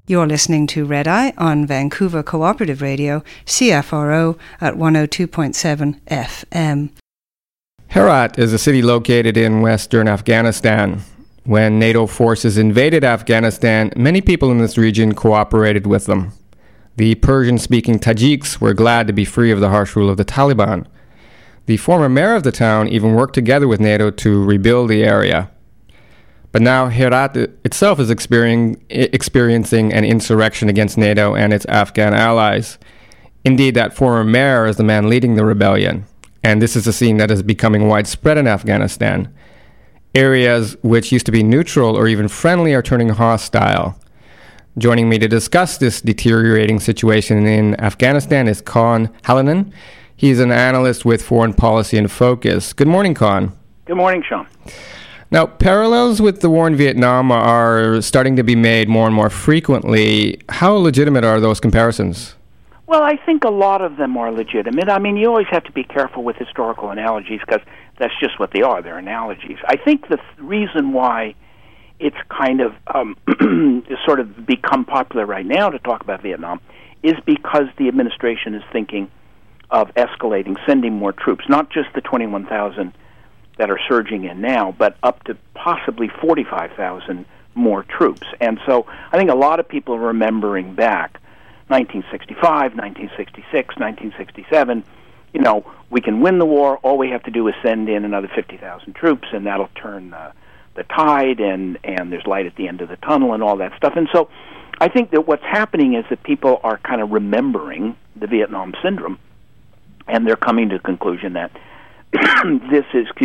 You're listening to Red Eye on Vancouver Cooperative Radio, CFRO at 102.7 FM. Herat is a city located in western Afghanistan. When NATO forces invaded Afghanistan, many people in this region cooperated with them. The Persian-speaking Tajiks were glad to be free of the harsh rule of the Taliban. The former mayor of the town even worked together with NATO to rebuild the area. But now Herat itself is experiencing an insurrection against NATO and its Afghan allies. Indeed, that former mayor is the man leading the rebellion. And this is a scene that is becoming widespread in Afghanistan. Areas which used to be neutral or even friendly are turning hostile. Joining me to discuss this deteriorating situation in Afghanistan is Con Hallinan. He's an analyst with Foreign Policy in Focus. Good morning, Con. Good morning, Sean. Now, parallels with the war in Vietnam are starting to be made more and more frequently. How legitimate are those comparisons? Well, I think a lot of them are legitimate. I mean, you always have to be careful with historical analogies because that's just what they are. They're analogies. I think the reason why it's kind of sort of become popular right now to talk about Vietnam is because the administration is thinking of escalating, sending more troops, not just the 21,000 that are surging in now, but up to possibly 45,000 more troops. And so I think a lot of people are remembering back 1965, 1966, 1967, you know, we can win the war, all we have to do is send in another 50,000 troops, and that'll turn the tide, and there's light at the end of the tunnel and all that stuff. And so I think that what's happening is that people are kind of remembering the Vietnam syndrome, and they're coming to the conclusion that this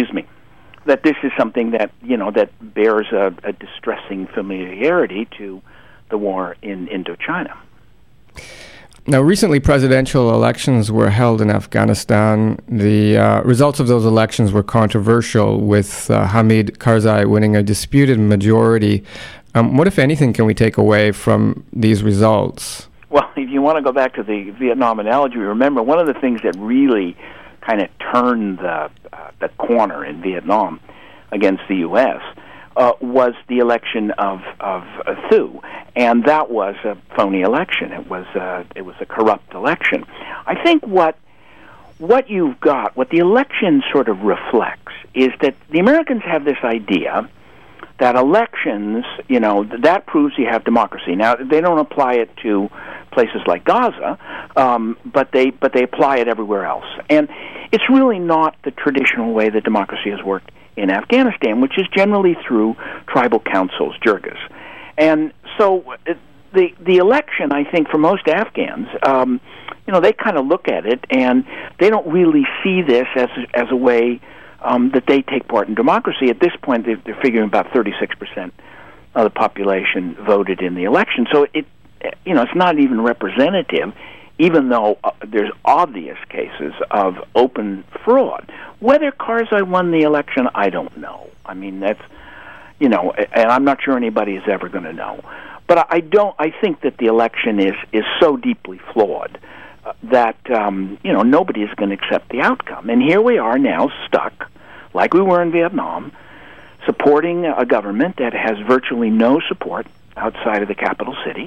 is something that, you know, that bears a distressing familiarity to the war in Indochina. Now, recently presidential elections were held in Afghanistan. The results of those elections were controversial, with Hamid Karzai winning a disputed majority. What, if anything, can we take away from these results? Well, if you want to go back to the Vietnam analogy, remember one of the things that really kind of turned the corner in Vietnam against the U.S. Was the election of Thieu, and that was a phony election. It was a corrupt election. I think what you've got, what the election sort of reflects, is that the Americans have this idea that elections, you know, that proves you have democracy. Now, they don't apply it to places like Gaza, but they apply it everywhere else. And it's really not the traditional way that democracy has worked in Afghanistan, which is generally through tribal councils, jirgas. And so the election, I think, for most Afghans, you know, they kind of look at it, and they don't really see this as a way that they take part in democracy. At this point, they're figuring about 36% of the population voted in the election. So it's not even representative, even though there's obvious cases of open fraud. Whether Karzai won the election, I don't know. I mean, that's, you know, and I'm not sure anybody is ever going to know. But I think that the election is so deeply flawed that, you know, nobody is going to accept the outcome. And here we are now stuck, like we were in Vietnam, supporting a government that has virtually no support outside of the capital city,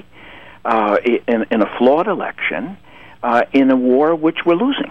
in a flawed election, in a war which we're losing.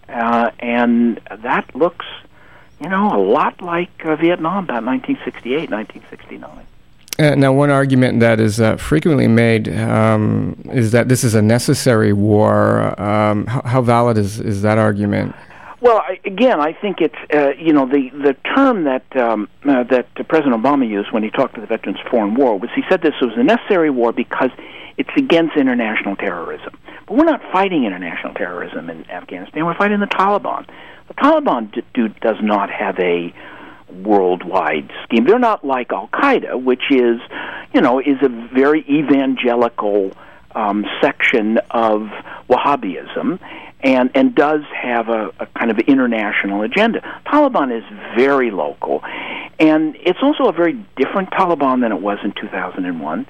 And that looks, you know, a lot like Vietnam, about 1968, 1969. Now, one argument that is frequently made is that this is a necessary war. How valid is that argument? Well, I think it's you know, the term that President Obama used when he talked to the Veterans for Foreign War was, he said this was a necessary war because it's against international terrorism. But we're not fighting international terrorism in Afghanistan. We're fighting the Taliban. The Taliban does not have a worldwide scheme. They're not like Al-Qaeda, which is, you know, is a very evangelical section of Wahhabism, and does have a kind of international agenda. Taliban is very local, and it's also a very different Taliban than it was in 2001.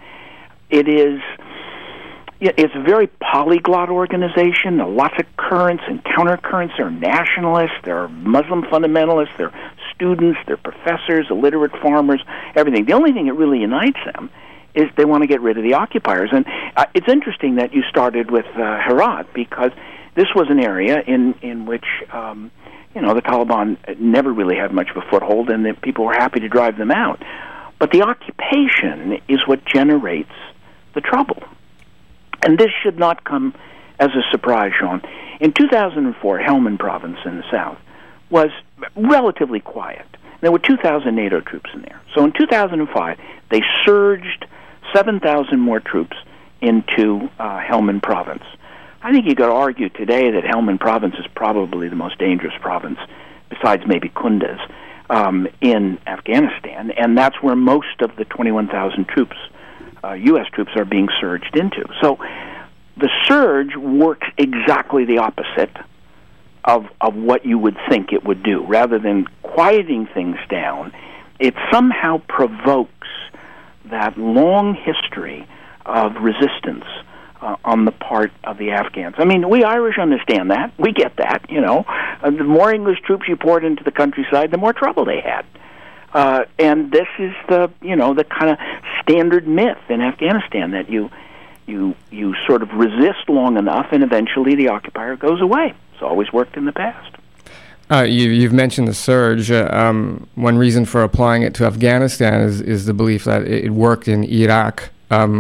It's a very polyglot organization. There are lots of currents and countercurrents. There are nationalists, there are Muslim fundamentalists, there are students, there are professors, illiterate farmers, everything. The only thing that really unites them is they want to get rid of the occupiers. And it's interesting that you started with Herat, because this was an area in which the Taliban never really had much of a foothold, and that people were happy to drive them out. But the occupation is what generates the trouble. And this should not come as a surprise, Sean. In 2004, Helmand province in the south was relatively quiet. There were 2,000 NATO troops in there. So in 2005, they surged 7,000 more troops into Helmand province. I think you could argue today that Helmand province is probably the most dangerous province, besides maybe Kunduz, in Afghanistan, and that's where most of the 21,000 troops, U.S. troops, are being surged into. So the surge works exactly the opposite of what you would think it would do. Rather than quieting things down, it somehow provokes that long history of resistance on the part of the Afghans. I mean, we Irish understand that. We get that, The more English troops you poured into the countryside, the more trouble they had. And this is the kind of standard myth in Afghanistan, that you sort of resist long enough and eventually the occupier goes away. It's always worked in the past. You've mentioned the surge. One reason for applying it to Afghanistan is the belief that it worked in Iraq.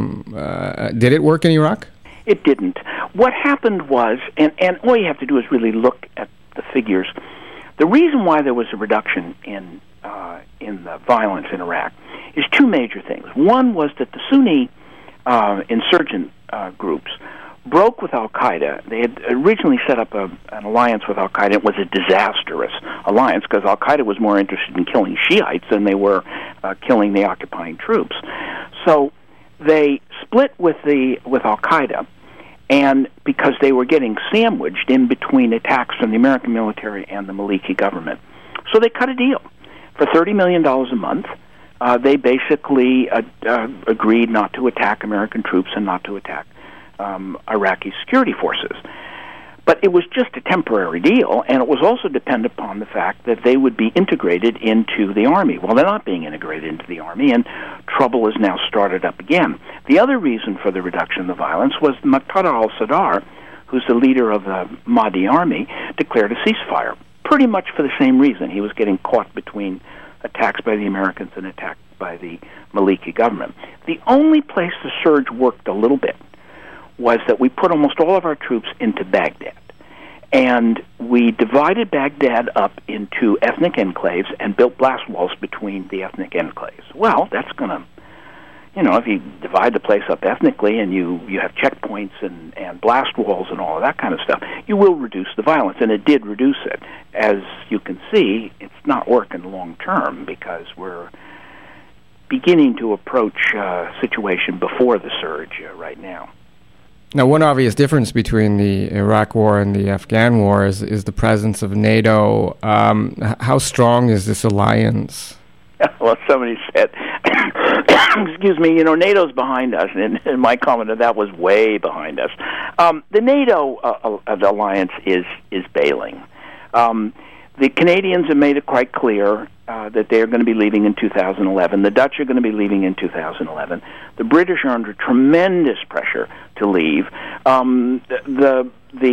Did it work in Iraq? It didn't. What happened was, and all you have to do is really look at the figures. The reason why there was a reduction in the violence in Iraq is two major things. One was that the Sunni insurgent groups broke with Al-Qaeda. They had originally set up an alliance with Al-Qaeda. It was a disastrous alliance because Al-Qaeda was more interested in killing Shiites than they were killing the occupying troops. So they split with Al-Qaeda, and because they were getting sandwiched in between attacks from the American military and the Maliki government. So they cut a deal. For $30 million a month, they basically agreed not to attack American troops and not to attack Iraqi security forces. But it was just a temporary deal, and it was also dependent upon the fact that they would be integrated into the army. Well, they're not being integrated into the army, and trouble has now started up again. The other reason for the reduction of the violence was Muqtada al-Sadr, who's the leader of the Mahdi army, declared a ceasefire, pretty much for the same reason. He was getting caught between attacks by the Americans and attacks by the Maliki government. The only place the surge worked a little bit was that we put almost all of our troops into Baghdad. And we divided Baghdad up into ethnic enclaves and built blast walls between the ethnic enclaves. Well, that's going to, if you divide the place up ethnically and you have checkpoints and blast walls and all of that kind of stuff, you will reduce the violence. And it did reduce it. As you can see, it's not working long term because we're beginning to approach a situation before the surge right now. Now, one obvious difference between the Iraq War and the Afghan War is the presence of NATO. How strong is this alliance? Well, somebody said, excuse me, NATO's behind us, and my comment on that was way behind us. The NATO alliance is bailing. The Canadians have made it quite clear that they're going to be leaving in 2011. The Dutch are going to be leaving in 2011. The British are under tremendous pressure to leave. The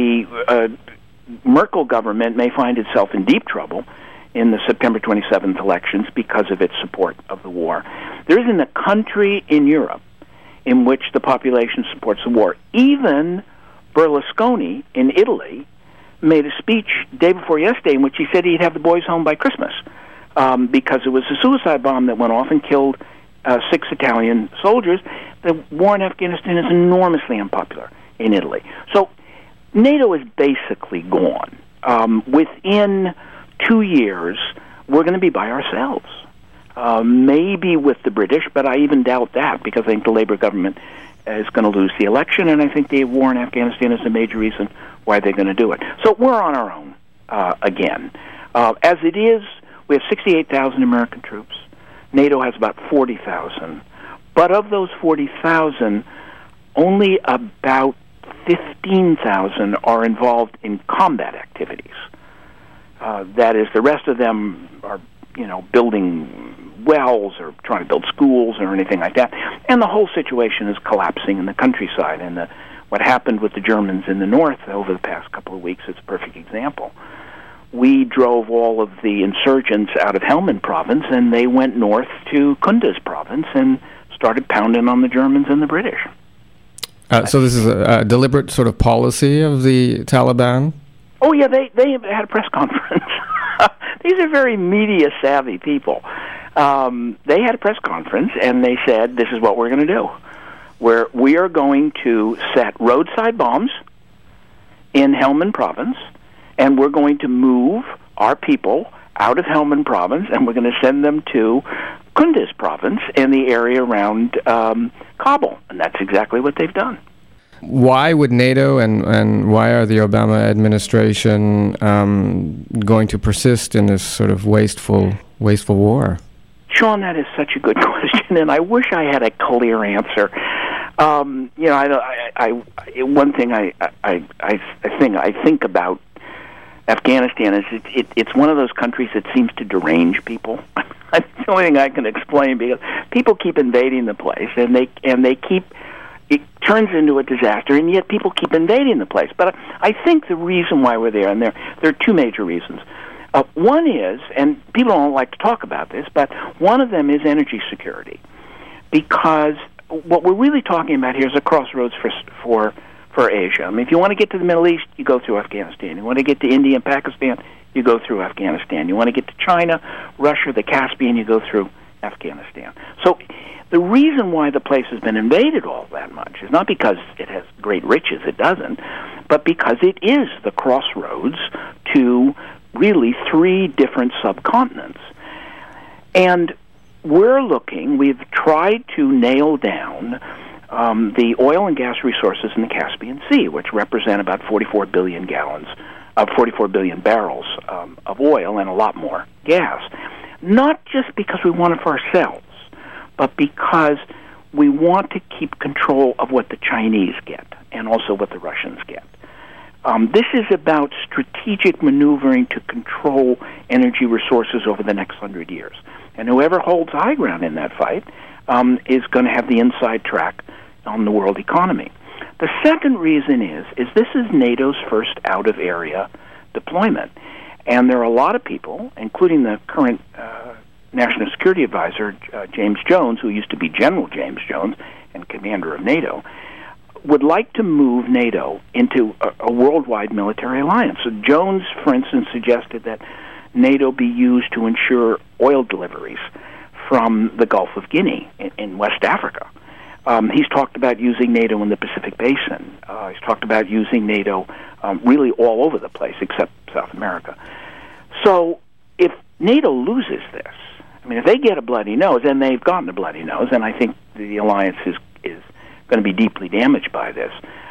Merkel government may find itself in deep trouble in the September 27th elections because of its support of the war. There isn't a country in Europe in which the population supports the war. Even Berlusconi in Italy made a speech day before yesterday in which he said he'd have the boys home by Christmas because it was a suicide bomb that went off and killed 6 Italian soldiers. The war in Afghanistan is enormously unpopular in Italy. So NATO is basically gone. Within 2 years, we're going to be by ourselves. Maybe with the British, but I even doubt that because I think the Labour government is going to lose the election, and I think the war in Afghanistan is a major reason why they're going to do it. So we're on our own again. As it is, we have 68,000 American troops. NATO has about 40,000. But of those 40,000, only about 15,000 are involved in combat activities. That is, the rest of them are, building wells or trying to build schools or anything like that. And the whole situation is collapsing in the countryside. And what happened with the Germans in the north over the past couple of weeks is a perfect example. We drove all of the insurgents out of Helmand province, and they went north to Kunduz province and started pounding on the Germans and the British. So this is a deliberate sort of policy of the Taliban? Oh, yeah, they had a press conference. These are very media-savvy people. They had a press conference, and they said, this is what we're going to do. We are going to set roadside bombs in Helmand province, and we're going to move our people out of Helmand province, and we're going to send them to Kunduz province and the area around Kabul. And that's exactly what they've done. Why would NATO and why are the Obama administration going to persist in this sort of wasteful war? Sean, that is such a good question, and I wish I had a clear answer. One thing I think about Afghanistan is it's one of those countries that seems to derange people. That's the only thing I can explain, because people keep invading the place, and they keep. It turns into a disaster, and yet people keep invading the place. But I think the reason why we're there, and there are two major reasons. One is, and people don't like to talk about this, but one of them is energy security, because what we're really talking about here is a crossroads for Asia. I mean, if you want to get to the Middle East, you go through Afghanistan. You want to get to India and Pakistan, you go through Afghanistan. You want to get to China, Russia, the Caspian, you go through Afghanistan. So the reason why the place has been invaded all that much is not because it has great riches, it doesn't, but because it is the crossroads to really three different subcontinents. And we've tried to nail down the oil and gas resources in the Caspian Sea, which represent about 44 billion barrels of oil and a lot more gas. Not just because we want it for ourselves, but because we want to keep control of what the Chinese get and also what the Russians get. This is about strategic maneuvering to control energy resources over the next 100 years. And whoever holds high ground in that fight is going to have the inside track on the world economy. The second reason is this is NATO's first out-of-area deployment. And there are a lot of people, including the current National Security Advisor, James Jones, who used to be General James Jones and commander of NATO, would like to move NATO into a worldwide military alliance. So Jones, for instance, suggested that NATO be used to ensure oil deliveries from the Gulf of Guinea in West Africa. He's talked about using NATO in the Pacific Basin. He's talked about using NATO really all over the place except South America. So if NATO loses this, I mean, if they get a bloody nose, and they've gotten a bloody nose, and I think the alliance is going to be deeply damaged by this,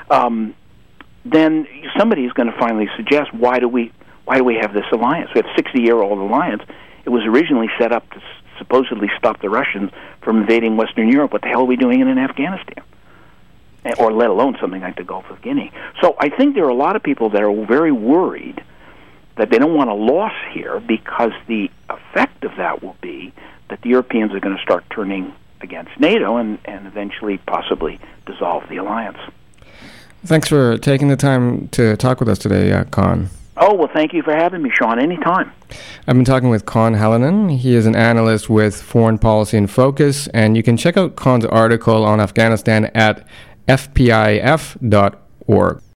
then somebody is going to finally suggest, why do we have this alliance? We have a 60-year-old alliance. It was originally set up to supposedly stop the Russians from invading Western Europe. What the hell are we doing in Afghanistan? Or let alone something like the Gulf of Guinea. So I think there are a lot of people that are very worried that they don't want a loss here, because the effect of that will be that the Europeans are going to start turning against NATO and eventually possibly dissolve the alliance. Thanks for taking the time to talk with us today, Con. Oh, well, thank you for having me, Sean. Anytime. I've been talking with Con Hallinan. He is an analyst with Foreign Policy in Focus, and you can check out Con's article on Afghanistan at fpif.org.